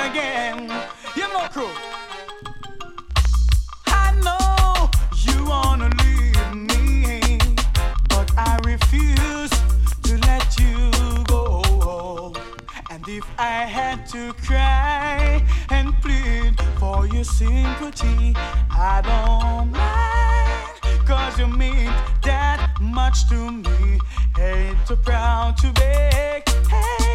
again. You know, crew. I know you wanna leave me, but I refuse to let you go. And if I had to cry and plead for your sympathy, I don't mind, 'cause you mean that much to me. Ain't too proud to beg, hey.